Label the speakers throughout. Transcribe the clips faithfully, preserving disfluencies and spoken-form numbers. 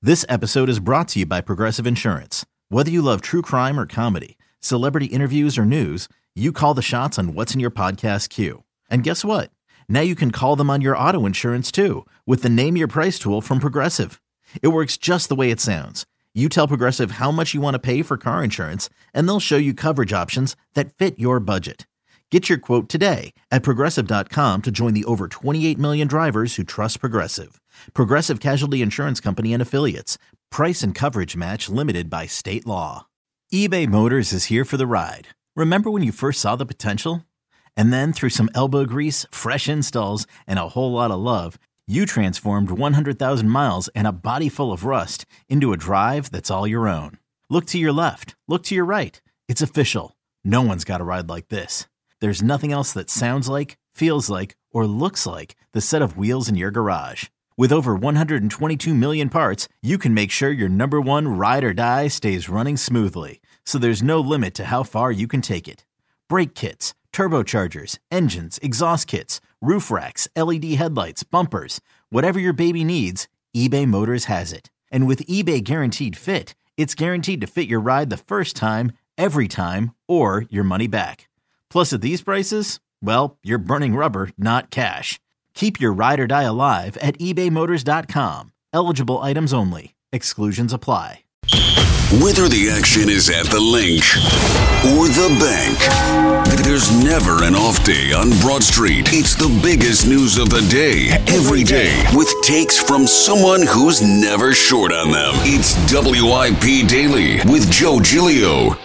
Speaker 1: This episode is brought to you by Progressive Insurance. Whether you love true crime or comedy, celebrity interviews or news, you call the shots on what's in your podcast queue. And guess what? Now you can call them on your auto insurance too with the Name Your Price tool from Progressive. It works just the way it sounds. You tell Progressive how much you want to pay for car insurance, and they'll show you coverage options that fit your budget. Get your quote today at progressive dot com to join the over twenty-eight million drivers who trust Progressive. Progressive Casualty Insurance Company and Affiliates. Price and coverage match limited by state law. eBay Motors is here for the ride. Remember when you first saw the potential? And then through some elbow grease, fresh installs, and a whole lot of love, you transformed one hundred thousand miles and a body full of rust into a drive that's all your own. Look to your left. Look to your right. It's official. No one's got a ride like this. There's nothing else that sounds like, feels like, or looks like the set of wheels in your garage. With over one hundred twenty-two million parts, you can make sure your number one ride or die stays running smoothly. So there's no limit to how far you can take it. Brake kits, turbochargers, engines, exhaust kits, roof racks, L E D headlights, bumpers, whatever your baby needs, eBay Motors has it. And with eBay Guaranteed Fit, it's guaranteed to fit your ride the first time, every time, or your money back. Plus, at these prices, well, you're burning rubber, not cash. Keep your ride or die alive at ebay motors dot com. Eligible items only. Exclusions apply.
Speaker 2: Whether the action is at the link or the bank, there's never an off day on Broad Street. It's the biggest news of the day, every day, with takes from someone who's never short on them. It's W I P Daily with Joe Giglio.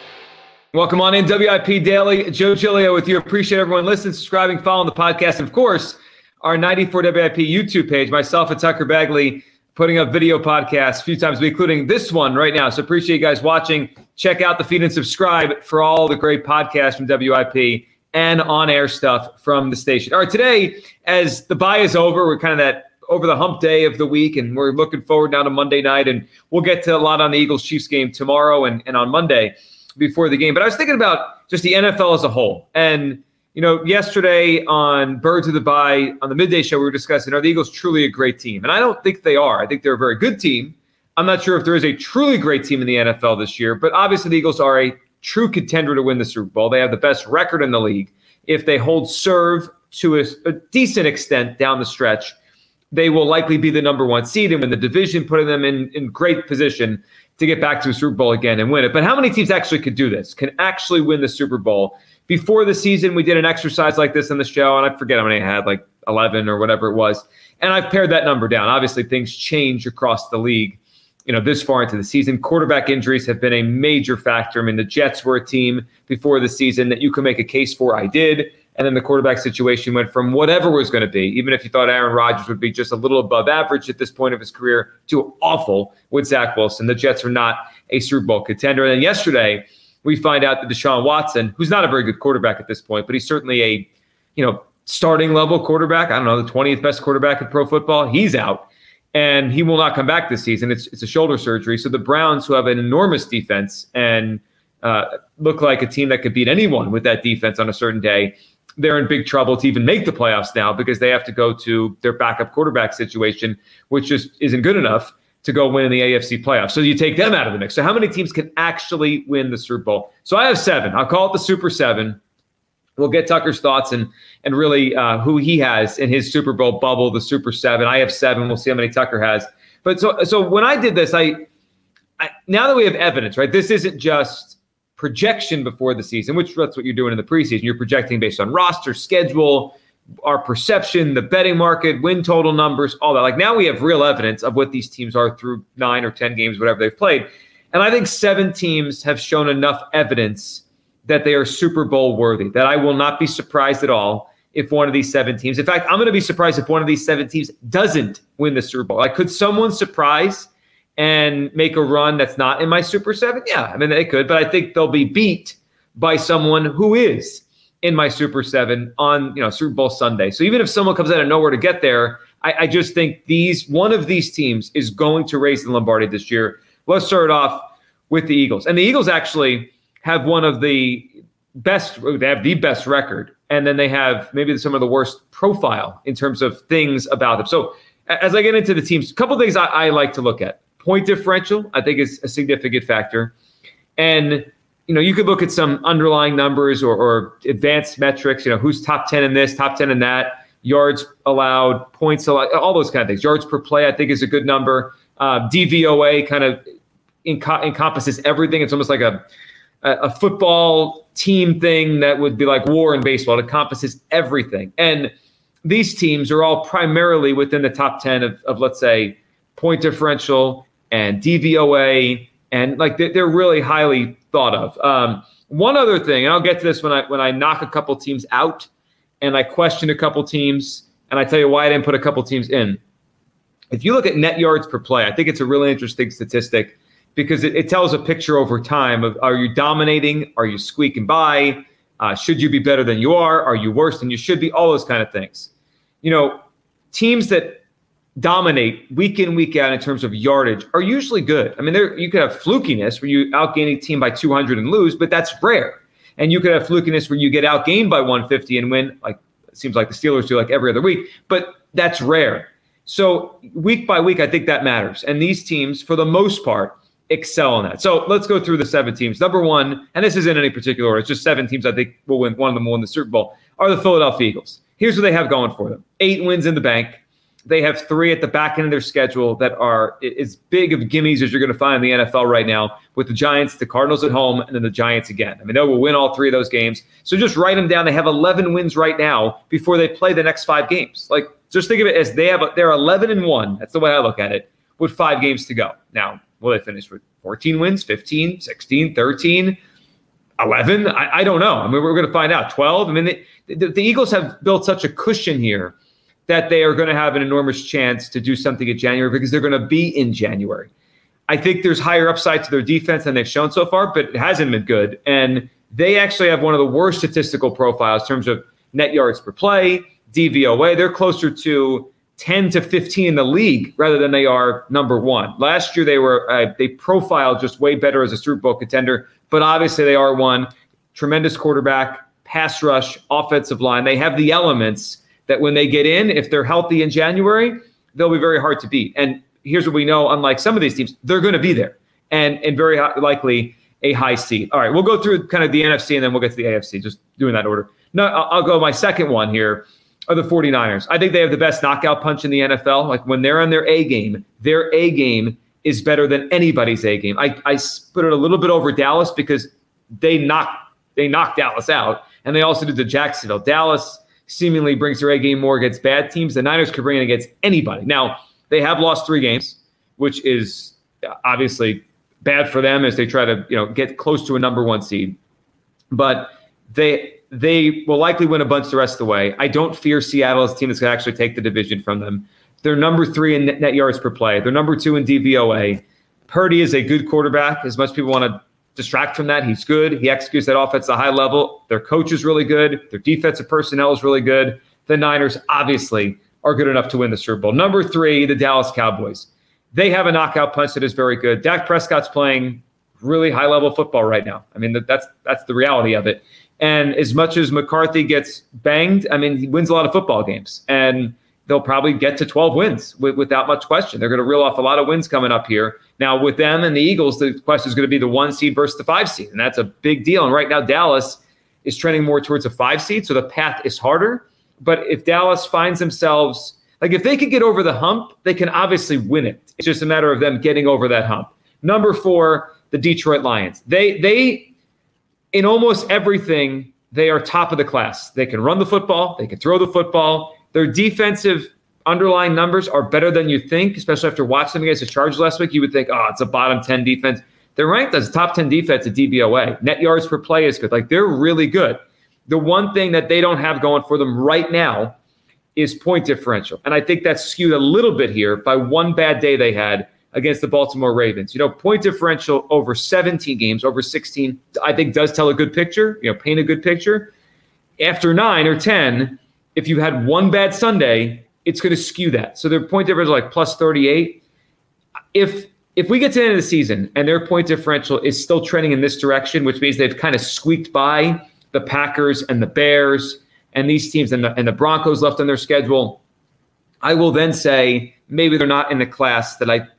Speaker 3: Welcome on in, W I P Daily. Joe Giglio with you. Appreciate everyone listening, subscribing, following the podcast. And of course, our ninety-four W I P YouTube page, myself and Tucker Bagley, putting up video podcasts a few times a week, including this one right now. So appreciate you guys watching. Check out the feed and subscribe for all the great podcasts from W I P and on-air stuff from the station. All right, today, as the bye is over, we're kind of that over the hump day of the week, and we're looking forward now to Monday night. And we'll get to a lot on the Eagles-Chiefs game tomorrow and, and on Monday before the game. But I was thinking about just the N F L as a whole. And, you know, yesterday on Birds of the Bye, on the midday show, we were discussing, are the Eagles truly a great team? And I don't think they are. I think they're a very good team. I'm not sure if there is a truly great team in the N F L this year, but obviously the Eagles are a true contender to win the Super Bowl. They have the best record in the league. If they hold serve to a, a decent extent down the stretch, they will likely be the number one seed and win the division, putting them in, in great position to get back to a Super Bowl again and win it. But how many teams actually could do this, can actually win the Super Bowl? Before the season, we did an exercise like this on the show, and I forget how many I had, like eleven or whatever it was. And I've pared that number down. Obviously, things change across the league, you know, this far into the season. Quarterback injuries have been a major factor. I mean, the Jets were a team before the season that you could make a case for. I did. And then the quarterback situation went from whatever was going to be, even if you thought Aaron Rodgers would be just a little above average at this point of his career, to awful with Zach Wilson. The Jets are not a Super Bowl contender. And then yesterday, we find out that Deshaun Watson, who's not a very good quarterback at this point, but he's certainly a, you know, starting level quarterback. I don't know, the twentieth best quarterback in pro football. He's out, and he will not come back this season. It's it's a shoulder surgery. So the Browns, who have an enormous defense and uh, look like a team that could beat anyone with that defense on a certain day, they're in big trouble to even make the playoffs now because they have to go to their backup quarterback situation, which just isn't good enough to go win in the A F C playoffs. So you take them out of the mix. So how many teams can actually win the Super Bowl? So I have seven. I'll call it the Super Seven. We'll get Tucker's thoughts and and really uh, who he has in his Super Bowl bubble, the Super Seven. I have seven. We'll see how many Tucker has. But so so when I did this, I, I now that we have evidence, right? This isn't just projection before the season, which that's what you're doing in the preseason. You're projecting based on roster, schedule, our perception, the betting market, win total numbers, all that. Like now we have real evidence of what these teams are through nine or ten games, whatever they've played. And I think seven teams have shown enough evidence that they are Super Bowl worthy, that I will not be surprised at all if one of these seven teams, in fact, I'm going to be surprised if one of these seven teams doesn't win the Super Bowl. Like, could someone surprise and make a run that's not in my Super Seven? Yeah, I mean, they could, but I think they'll be beat by someone who is in my Super Seven on, you know, Super Bowl Sunday. So even if someone comes out of nowhere to get there, I, I just think these one of these teams is going to raise the Lombardi this year. Let's start off with the Eagles. And the Eagles actually have one of the best, they have the best record, and then they have maybe some of the worst profile in terms of things about them. So as I get into the teams, a couple of things I, I like to look at. point differential, I think, is a significant factor. And, you know, you could look at some underlying numbers or, or advanced metrics, you know, who's top ten in this, top ten in that, yards allowed, points allowed, all those kind of things. Yards per play, I think, is a good number. Uh, D V O A kind of enco- encompasses everything. It's almost like a, a football team thing that would be like war in baseball. It encompasses everything. And these teams are all primarily within the top ten of, of let's say, point differential and D V O A, and like they're really highly thought of. Um, one other thing, and I'll get to this when I when I knock a couple teams out and I question a couple teams, and I tell you why I didn't put a couple teams in. If you look at net yards per play, I think it's a really interesting statistic because it, it tells a picture over time of, are you dominating? Are you squeaking by? Uh, should you be better than you are? Are you worse than you should be? All those kind of things. You know, teams that dominate week in, week out in terms of yardage are usually good. I mean, there you could have flukiness where you outgain a team by two hundred and lose, but that's rare. And you could have flukiness where you get outgained by one fifty and win, like it seems like the Steelers do like every other week, but that's rare. So week by week, I think that matters. And these teams, for the most part, excel in that. So let's go through the seven teams. Number one, and this isn't in any particular order, it's just seven teams I think will win. One of them will win the Super Bowl, are the Philadelphia Eagles. Here's what they have going for them. Eight wins in the bank. They have three at the back end of their schedule that are as big of gimmies as you're going to find in the N F L right now, with the Giants, the Cardinals at home, and then the Giants again. I mean, they will win all three of those games. So just write them down. They have eleven wins right now before they play the next five games. Like, just think of it as they have, they're eleven and one. That's the way I look at it, with five games to go. Now, will they finish with fourteen wins, fifteen, sixteen, thirteen, eleven? I, I don't know. I mean, we're going to find out. twelve? I mean, they, the, the Eagles have built such a cushion here that they are going to have an enormous chance to do something in January because they're going to be in January. I think there's higher upside to their defense than they've shown so far, but it hasn't been good. And they actually have one of the worst statistical profiles in terms of net yards per play, D V O A. They're closer to ten to fifteen in the league rather than they are number one. Last year, they were uh, they profiled just way better as a Super Bowl contender, but obviously they are one. Tremendous quarterback, pass rush, offensive line. They have the elements that when they get in, if they're healthy in January, they'll be very hard to beat. And here's what we know, unlike some of these teams, they're going to be there and, and very high, likely a high seed. All right, we'll go through kind of the N F C and then we'll get to the A F C, just doing that order. No, I'll, I'll go my second one here are the 49ers. I think they have the best knockout punch in the N F L. Like when they're on their A game, their A game is better than anybody's A game. I, I put it a little bit over Dallas because they knocked, they knocked Dallas out, and they also did the Jacksonville. Dallas seemingly brings their A game more against bad teams. The Niners could bring it against anybody. Now, they have lost three games, which is obviously bad for them as they try to, you know, get close to a number one seed. But they they will likely win a bunch the rest of the way. I don't fear Seattle as a team that's going to actually take the division from them. They're number three in net, net yards per play. They're number two in D V O A. Purdy is a good quarterback. As much people want to distract from that, he's good. He executes that offense at a high level. Their coach is really good. Their defensive personnel is really good. The Niners obviously are good enough to win the Super Bowl. Number three, the Dallas Cowboys. They have a knockout punch that is very good. Dak Prescott's playing really high-level football right now. I mean, that's that's the reality of it. And as much as McCarthy gets banged, I mean, he wins a lot of football games. And they'll probably get to twelve wins with, without much question. They're going to reel off a lot of wins coming up here. Now, with them and the Eagles, the question is going to be the one seed versus the five seed, and that's a big deal. And right now, Dallas is trending more towards a five seed, so the path is harder. But if Dallas finds themselves, like if they could get over the hump, they can obviously win it. It's just a matter of them getting over that hump. Number four, the Detroit Lions. They, they, in almost everything, they are top of the class. They can run the football. They can throw the football. Their defensive underlying numbers are better than you think, especially after watching them against the Chargers last week. You would think, oh, it's a bottom ten defense. They're ranked as a top ten defense at D V O A. Net yards per play is good. Like, they're really good. The one thing that they don't have going for them right now is point differential. And I think that's skewed a little bit here by one bad day they had against the Baltimore Ravens. You know, point differential over seventeen games, over sixteen, I think does tell a good picture, you know, paint a good picture. After nine or ten, if you had one bad Sunday, it's going to skew that. So their point differential is like plus thirty-eight. If if we get to the end of the season and their point differential is still trending in this direction, which means they've kind of squeaked by the Packers and the Bears and these teams and the, and the Broncos left on their schedule, I will then say maybe they're not in the class that I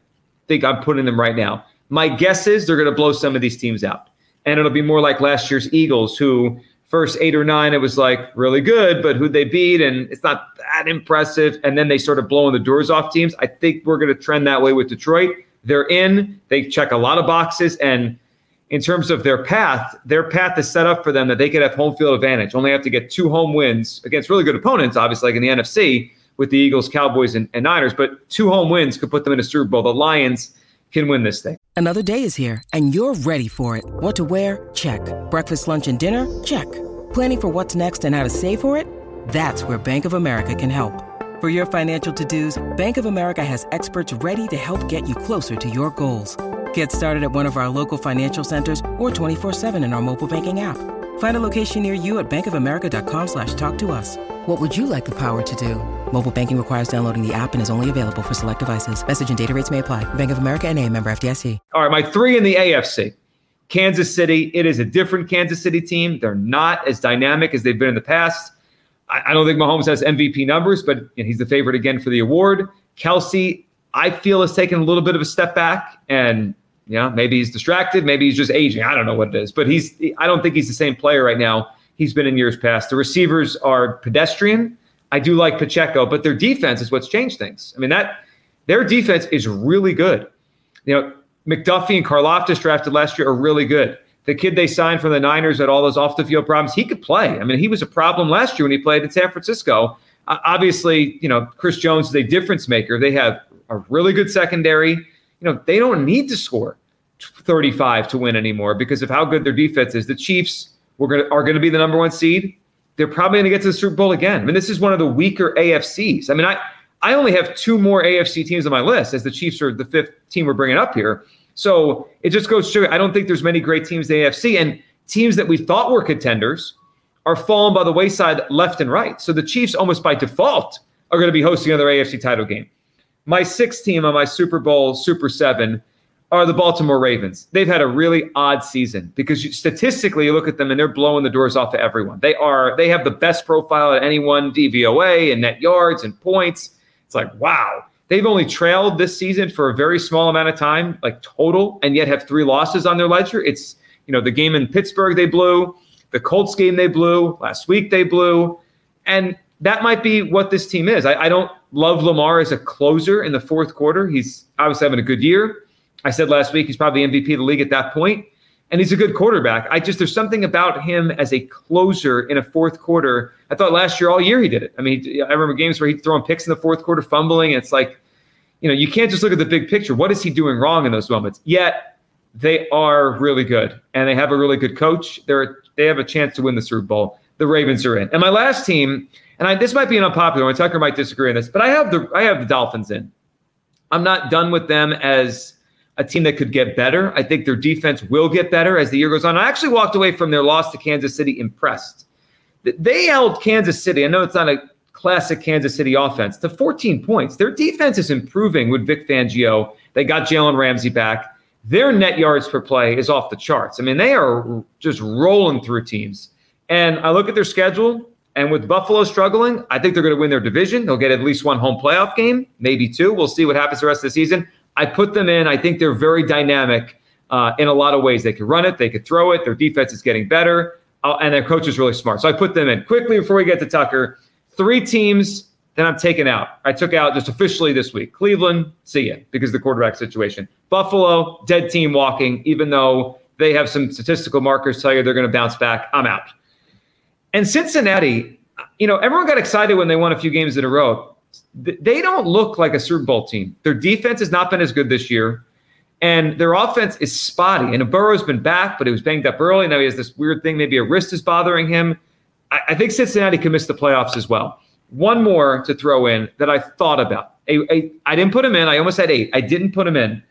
Speaker 3: think I'm putting them right now. My guess is they're going to blow some of these teams out. And it'll be more like last year's Eagles, who first eight or nine, it was like really good, but who'd they beat? And it's not that impressive. And then they started blowing the doors off teams. I think we're going to trend that way with Detroit. They're in. They check a lot of boxes. And in terms of their path, their path is set up for them that they could have home field advantage. Only have to get two home wins against really good opponents, obviously, like in the N F C with the Eagles, Cowboys, and, and Niners. But two home wins could put them in a Super Bowl. The Lions can win this thing.
Speaker 4: Another day is here, and you're ready for it. What to wear? Check. Breakfast, lunch, and dinner? Check. Planning for what's next and how to save for it? That's where Bank of America can help. For your financial to-dos, Bank of America has experts ready to help get you closer to your goals. Get started at one of our local financial centers or twenty-four seven in our mobile banking app. Find a location near you at bankofamerica.com slash talk to us. What would you like the power to do? Mobile banking requires downloading the app and is only available for select devices. Message and data rates may apply. Bank of America N A, member F D I C.
Speaker 3: All right, my three in the A F C. Kansas City, it is a different Kansas City team. They're not as dynamic as they've been in the past. I, I don't think Mahomes has M V P numbers, but you know, he's the favorite again for the award. Kelsey, I feel, has taken a little bit of a step back, and you know, maybe he's distracted, maybe he's just aging. I don't know what it is, but he's. I don't think he's the same player right now he's been in years past. The receivers are pedestrian. I do like Pacheco, but their defense is what's changed things. I mean, that their defense is really good. You know, McDuffie and Karlaftis drafted last year are really good. The kid they signed from the Niners had all those off-the-field problems. He could play. I mean, he was a problem last year when he played in San Francisco. Uh, obviously, you know, Chris Jones is a difference maker. They have a really good secondary. You know, they don't need to score thirty-five to win anymore because of how good their defense is. The Chiefs were gonna, are going to be the number one seed. They're probably going to get to the Super Bowl again. I mean, this is one of the weaker A F Cs. I mean, I, I only have two more A F C teams on my list, as the Chiefs are the fifth team we're bringing up here. So it just goes to show you, I don't think there's many great teams in the A F C. And teams that we thought were contenders are falling by the wayside left and right. So the Chiefs, almost by default, are going to be hosting another A F C title game. My sixth team on my Super Bowl Super Seven are the Baltimore Ravens. They've had a really odd season because you, statistically you look at them and they're blowing the doors off of everyone. They are they have the best profile at anyone, D V O A and net yards and points. It's like, wow. They've only trailed this season for a very small amount of time, like total, and yet have three losses on their ledger. It's, you know, the game in Pittsburgh they blew, the Colts game they blew, last week they blew, and that might be what this team is. I, I don't love Lamar as a closer in the fourth quarter. He's obviously having a good year. I said last week he's probably M V P of the league at that point, and he's a good quarterback. I just, there's something about him as a closer in a fourth quarter. I thought last year, all year he did it. I mean, I remember games where he'd throw picks in the fourth quarter, fumbling. And it's like, you know, you can't just look at the big picture. What is he doing wrong in those moments? Yet they are really good, and they have a really good coach. They're they have a chance to win the Super Bowl. The Ravens are in. And my last team, and I, this might be an unpopular one. Tucker might disagree on this, but I have the I have the Dolphins in. I'm not done with them as a team that could get better. I think their defense will get better as the year goes on. I actually walked away from their loss to Kansas City impressed. They held Kansas City. I know it's not a classic Kansas City offense to fourteen points. Their defense is improving with Vic Fangio. They got Jalen Ramsey back. Their net yards per play is off the charts. I mean, they are just rolling through teams. And I look at their schedule, and with Buffalo struggling, I think they're going to win their division. They'll get at least one home playoff game, maybe two. We'll see what happens the rest of the season. I put them in. I think they're very dynamic uh, in a lot of ways. They could run it. They could throw it. Their defense is getting better. Uh, and their coach is really smart. So I put them in. Quickly, before we get to Tucker, three teams that I'm taking out. I took out just officially this week. Cleveland, see ya, because of the quarterback situation. Buffalo, dead team walking, even though they have some statistical markers tell you they're going to bounce back. I'm out. And Cincinnati, you know, everyone got excited when they won a few games in a row. They don't look like a Super Bowl team. Their defense has not been as good this year, and their offense is spotty. And Burrow's been back, but he was banged up early. Now he has this weird thing. Maybe a wrist is bothering him. I, I think Cincinnati can miss the playoffs as well. One more to throw in that I thought about. A, a, I didn't put him in. I almost had eight. I didn't put him in.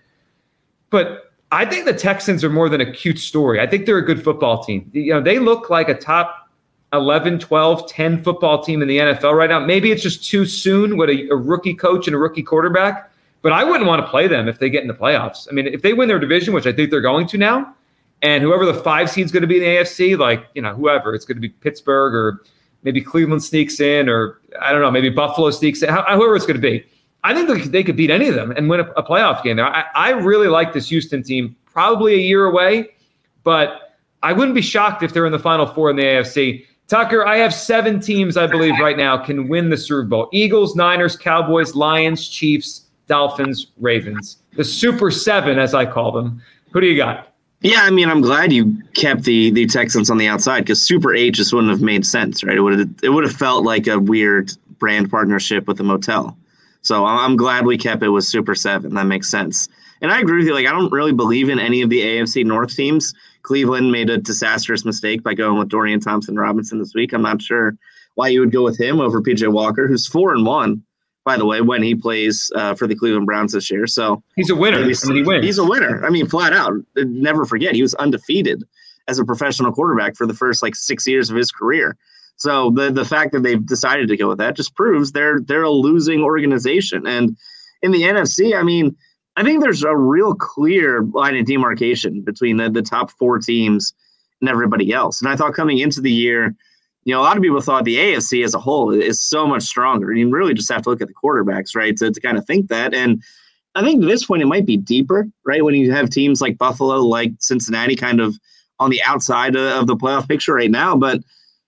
Speaker 3: But I think the Texans are more than a cute story. I think they're a good football team. You know, they look like a top eleven, twelve, ten football team in the N F L right now. Maybe it's just too soon with a, a rookie coach and a rookie quarterback, but I wouldn't want to play them if they get in the playoffs. I mean, if they win their division, which I think they're going to now, and whoever the five seed's going to be in the A F C, like, you know, whoever, it's going to be Pittsburgh or maybe Cleveland sneaks in, or I don't know, maybe Buffalo sneaks in, whoever it's going to be. I think they could, they could beat any of them and win a, a playoff game there. I, I really like this Houston team, probably a year away, but I wouldn't be shocked if they're in the Final Four in the A F C. Tucker, I have seven teams, I believe, right now can win the Super Bowl. Eagles, Niners, Cowboys, Lions, Chiefs, Dolphins, Ravens. The Super Seven, as I call them. Who do you got?
Speaker 5: Yeah, I mean, I'm glad you kept the the Texans on the outside because Super eight just wouldn't have made sense, right? It would have it would have felt like a weird brand partnership with a motel. So I'm glad we kept it with Super seven. That makes sense. And I agree with you. Like, I don't really believe in any of the A F C North teams. Cleveland made a disastrous mistake by going with Dorian Thompson-Robinson this week. I'm not sure why you would go with him over P J Walker, who's four and one, by the way, when he plays uh, for the Cleveland Browns this year. So
Speaker 3: he's a winner.
Speaker 5: He's,
Speaker 3: I mean, he wins.
Speaker 5: He's a winner. I mean, flat out. Never forget, he was undefeated as a professional quarterback for the first like six years of his career. So the the fact that they've decided to go with that just proves they're they're a losing organization. And in the N F C, I mean, I think there's a real clear line of demarcation between the, the top four teams and everybody else. And I thought coming into the year, you know, a lot of people thought the A F C as a whole is so much stronger. You really just have to look at the quarterbacks, right, to, to kind of think that. And I think at this point it might be deeper, right, when you have teams like Buffalo, like Cincinnati kind of on the outside of the playoff picture right now. But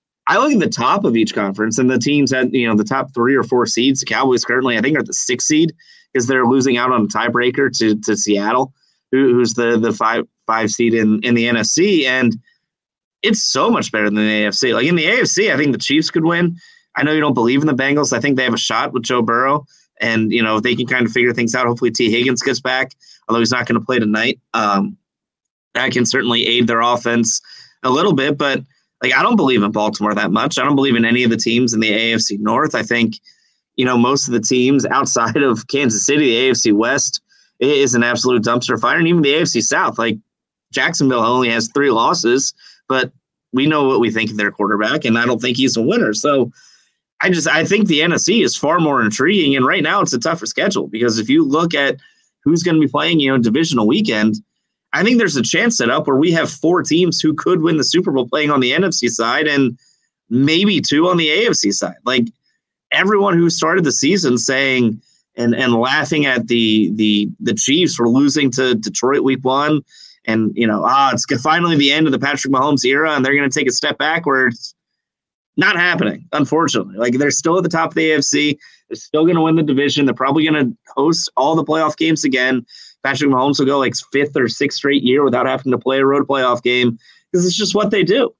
Speaker 5: I look at the top of each conference and the teams at, you know, the top three or four seeds. The Cowboys currently, I think, are the sixth seed because they're losing out on a tiebreaker to to Seattle, who, who's the the five five seed in, in the N F C. And it's so much better than the A F C. Like in the A F C, I think the Chiefs could win. I know you don't believe in the Bengals. I think they have a shot with Joe Burrow. And, you know, if they can kind of figure things out, hopefully T. Higgins gets back, although he's not going to play tonight. Um, that can certainly aid their offense a little bit. But, like, I don't believe in Baltimore that much. I don't believe in any of the teams in the A F C North. I think, you know, most of the teams outside of Kansas City, the A F C West is an absolute dumpster fire. And even the A F C South, like Jacksonville only has three losses, but we know what we think of their quarterback, and I don't think he's a winner. So I just I think the N F C is far more intriguing, and right now it's a tougher schedule because if you look at who's going to be playing, you know, divisional weekend, I think there's a chance set up where we have four teams who could win the Super Bowl playing on the N F C side and maybe two on the A F C side. Like everyone who started the season saying and and laughing at the the the Chiefs for losing to Detroit week one. And, you know, ah, it's finally the end of the Patrick Mahomes era, and they're going to take a step backwards. Not happening, unfortunately. Like, they're still at the top of the A F C. They're still going to win the division. They're probably going to host all the playoff games again. Patrick Mahomes will go like fifth or sixth straight year without having to play a road playoff game because it's just what they do.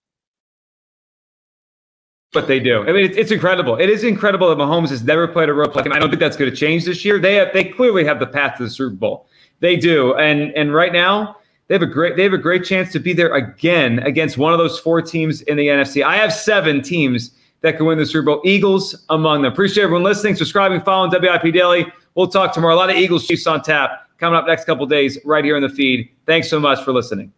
Speaker 3: What they do. I mean, it's, it's incredible. It is incredible that Mahomes has never played a road playoff game. I don't think that's going to change this year. They have, they clearly have the path to the Super Bowl. They do, and and right now they have a great they have a great chance to be there again against one of those four teams in the N F C. I have seven teams that can win the Super Bowl. Eagles among them. Appreciate everyone listening, subscribing, following W I P Daily. We'll talk tomorrow. A lot of Eagles Chiefs on tap coming up next couple days right here in the feed. Thanks so much for listening.